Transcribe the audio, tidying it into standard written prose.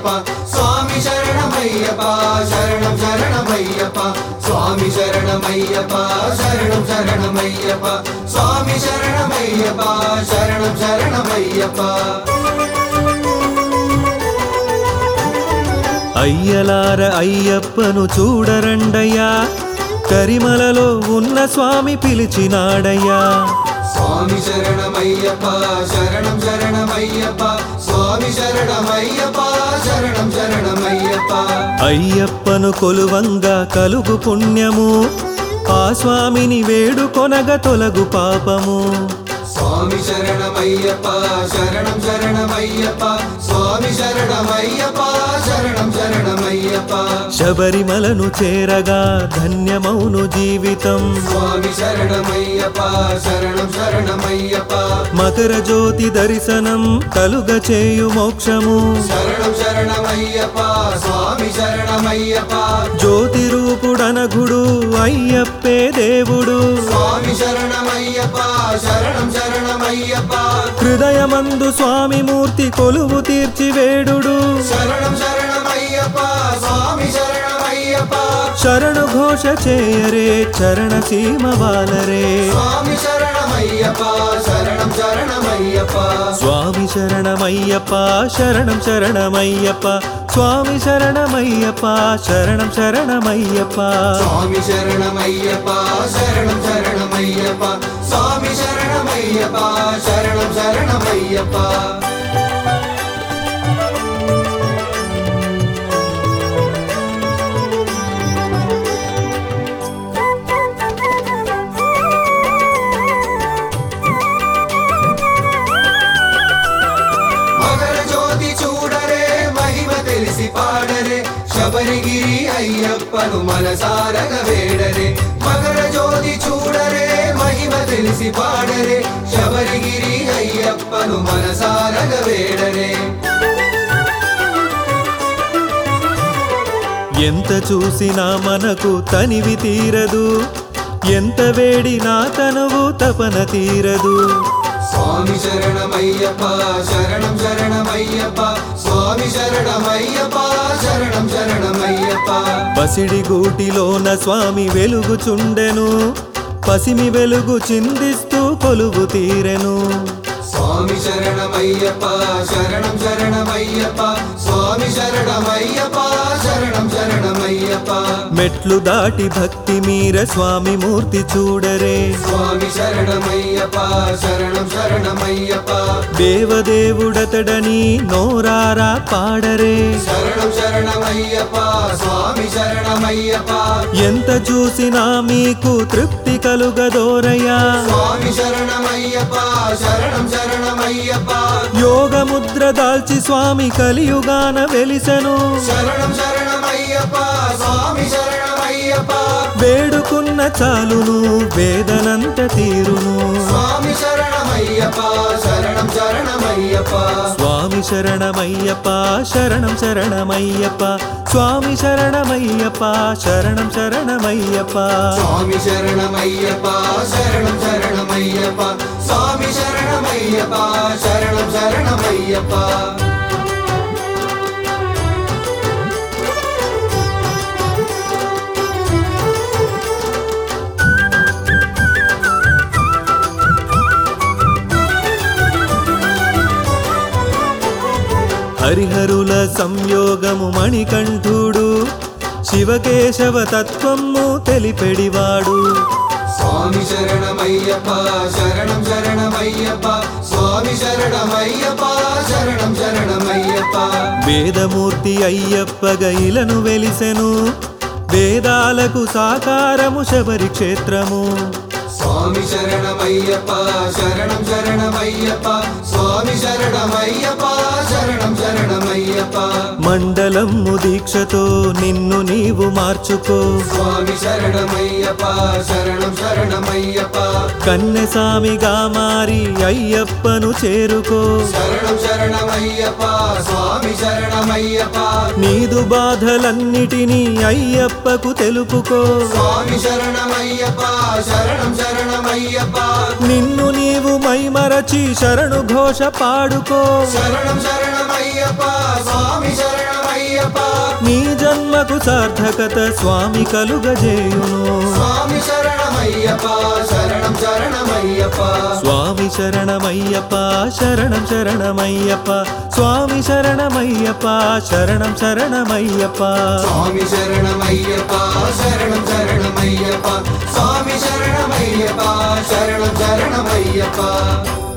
శరణమయ్యప్ప స్వామి శరణమయ్యప్ప శరణం శరణమయ్యప్ప స్వామి శరణమయ్యప్ప శరణం శరణమయ్యప్ప స్వామి శరణమయ్యప్ప శరణం శరణమయ్యప్ప అయ్యలార అయ్యప్పను చూడరండయ్యా కరిమలలో ఉన్న స్వామి పిలిచినాడయ్యా స్వామి శరణమయ్యప్ప శరణం శరణమయ్యప్ప స్వామి శరణమయ్యప్ప శరణం శరణమయ్యప్ప అయ్యప్పను కొలువంగా కలుగు పుణ్యము ఆ స్వామిని వేడుకొనగా తొలగు పాపము స్వామి శరణమయ్యప్ప శరణం శరణమయ్యప్ప స్వామి శరణమయ్యప్ప శరణం శరణమయ్యప్ప శబరిమలను చేరగా ధన్యమౌను జీవితం స్వామి శరణమయ్యప్ప శరణం శరణమయ్యప్ప మకర జ్యోతి దర్శనం కలుగ చేయు మోక్షము శరణం శరణమయ్యప్ప స్వామి శరణమయ్యప్ప జ్యోతి రూపుడనఘుడు అయ్యప్పే దేవుడు స్వామి శరణమయ్యప్ప శరణం శరణమయ్యప్ప హృదయమందు స్వామి మూర్తి కొలువు తీర్చి వేడుడు శరణం శరణమయ్యప్ప స్వామి శరణమయ్యప్ప శరణు ఘోష చేయరే చరణ సీమ వాలరే స్వామి శరణమయ్యప్ప శరణం శరణమయ్యప్ప స్వామి శరణమయ్యప్ప శరణం శరణమయ్యప్ప స్వామి శరణమయ్యప్ప శరణం శరణమయ్యప్ప స్వామి శరణమయ్యప్ప శరణం శరణమయ్యప్ప స్వామి శరణమయ్యప్ప శరణం శరణమయ్యప్ప మకర జ్యోతి చూడరే మహిమ తెలిసి పాడరే శబరిగిరి అయ్యప్పను మనసారగ వేడరే మకర జ్యోతి చూడరే మహిమ తెలిసి పాడరే శబరిగిరి అయ్యప్పను మనసారగ వేడరే ఎంత చూసినా మనకు తనివి తీరదు ఎంత వేడినా తనువు తపన తీరదు స్వామి శరణమయ్యప్ప శరణం శరణమయ్యప్ప స్వామి శరణమయ్యప్ప శరణం శరణమయ్యప్ప పసిడి గూటిలోన స్వామి వెలుగుచుండెను పసిమి వెలుగు చిందిస్తూ కొలువు తీరెను స్వామి శరణమయ్యప్ప శరణం శరణమయ్యప్ప స్వామి శరణమయ్యప్ప శరణం శరణమయ్యప్ప మెట్లు దాటి భక్తి మీర స్వామి మూర్తి చూడరే స్వామి శరణమయ్యప్ప శరణం శరణమయ్యప్ప దేవదేవుడతడని నోరారా పాడరే శరణం శరణమయ్యప్ప స్వామి శరణమయ్యప్ప ఎంత చూసినా మీకు తృప్తి కలుగదోరయ్యా స్వామి శరణమయ్యప్ప శరణం శరణమయ్యప్ప యోగముద్ర దాల్చి స్వామి కలియుగాన వెలిసెను శరణం శరణమయ్యప్ప స్వామి శరణమయ్యప్ప వేడుకున్న చాలును వేదనంత తీరును స్వామి శరణమయ్యప్ప శరణం శరణమయ్యప్ప స్వామి శరణమయ్యప్ప శరణం శరణమయ్యప్ప స్వామి శరణమయ్యప్ప శరణం శరణమయ్యప్ప స్వామి శరణమయ్యప్ప శరణం శరణమయ్యప్ప స్వామి శరణమయ్యప్ప శరణం శరణమయ్యప్ప హరిహరుల సంయోగము మణికంఠుడు శివకేశవ తత్వము తెలిపెడివాడు స్వామి శరణమయ్యప్ప శరణం శరణమయ్యప్ప స్వామి శరణమయ్యప్ప శరణం శరణమయ్యప్ప వేదమూర్తి అయ్యప్పగ ఇలను వెలిసెను వేదాలకు సాకారము శబరి క్షేత్రము స్వామి శరణమయ్యప్ప శరణం శరణమయ్యప్ప స్వామి శరణమయ్యప్ప శరణం శరణమయ్యప్ప మండలము దీక్షతో నిన్ను నీవు మార్చుకో స్వామి శరణమయ్యప్ప శరణం శరణమయ్యప్ప కన్నెసామిగా మారి అయ్యప్పను చేరుకో శరణం శరణమయ్యప్ప స్వామి శరణమయ్యప్ప నీదు బాధలన్నిటినీ అయ్యప్పకు తెలుపుకో స్వామి శరణమయ్యప్ప శరణం శరణమయ్యప్ప నిన్ను నీవు మైమరచి శరణు ఘోష పాడుకో శరణం శరణమయ్యప్ప స్వామి శరణం జన్మలకు సార్థకత స్వామి కలుగజేయును స్వామి శరణమయ్యప్ప శరణం శరణమయ్యప్ప స్వామి శరణమయ్యప్ప శరణం శరణమయ్యప్ప స్వామి శరణమయ్యప్ప శరణం శరణమయ్యప్ప స్వామి శరణమయ్యప్ప శరణం శరణమయ్యప్ప స్వామి శరణమయ్యప్ప శరణం శరణమయ్యప్ప